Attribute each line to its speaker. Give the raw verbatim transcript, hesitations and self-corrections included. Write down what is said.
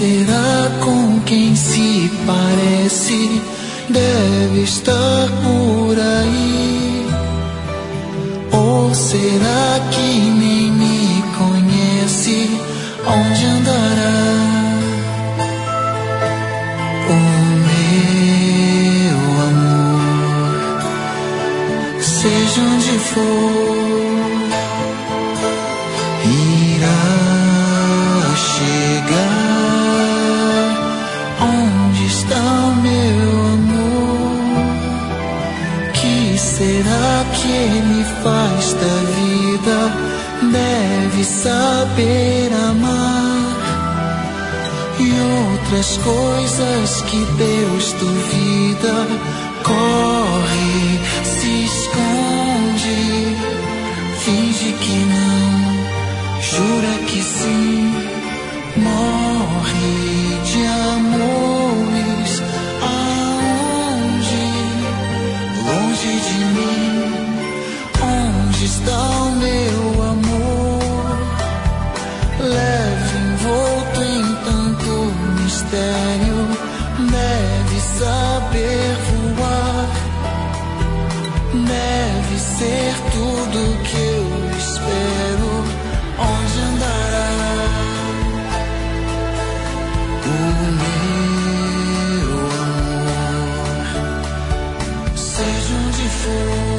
Speaker 1: será com quem se parece? Deve estar por aí. Ou será que nem me conhece? Onde andará o meu amor? Seja onde for, irá chegar. Onde está meu amor? Que será que ele faz da vida? Deve saber amar e outras coisas que Deus duvida. Corre, se esconde, finge que não, jura que sim. Morre de amores aonde? Longe de mim. Onde está o meu amor? Leve envolto em tanto mistério. Deve saber voar. Deve ser tudo que eu espero. Onde andará o meu amor? Seja onde for,